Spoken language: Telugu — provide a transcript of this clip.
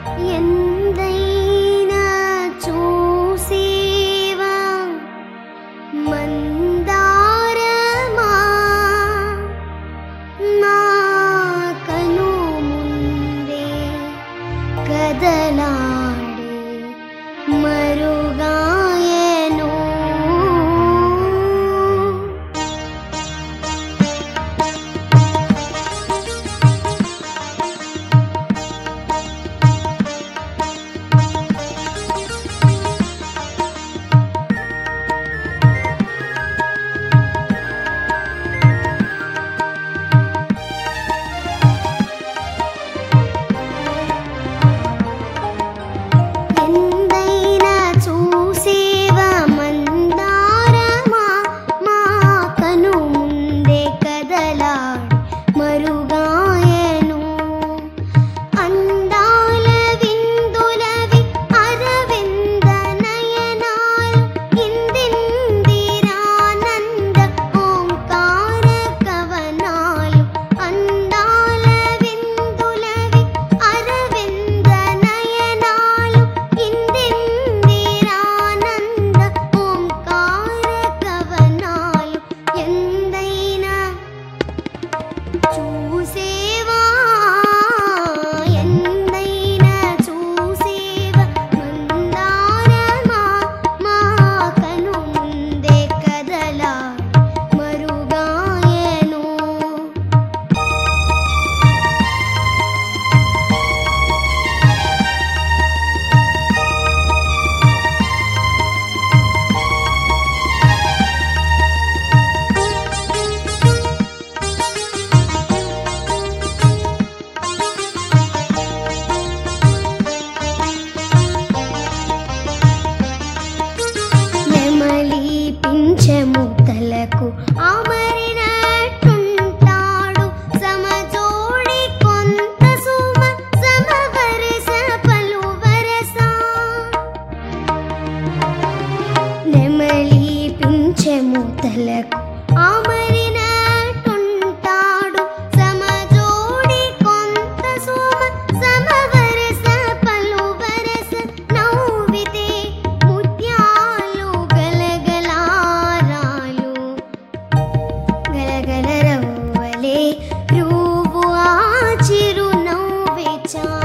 ఎందైనా చూసేవా మందారమా నా కను ముందే కదలాడే మరుగాయెను. ఎందైనా చూసేవా మందారమా మా కను ముందే కదలాడి మరుగాయెను. అందాల విందులవి అరవింద నయనాలు ఇందిందిరానంద ఓంకార కవనాలు. అందాల విందులవి అరవింద నయనాలు ఇందిందిరానంద ఓంకార కవనాలు. ఎందైనా చూసేవా ఎందైనా చూసేవా మందారమా మా కను ముందే కదలాడి మరుగాయెను. నెమలి పింఛముద్దలకు అమరినట్టుంటాడు సమజోడి కొంత సుమ సమవరస పలువరస. నెమలి పింఛముద్దలకు అమరినట్టుంటాడు సమజోడి కొంత సుమ సమవరస పలువరస. నవ్వితే ముత్యాలు గలగలారాలు గలగల రవ్వలే రువ్వు ఆ చిరు నవ్వే చాలు.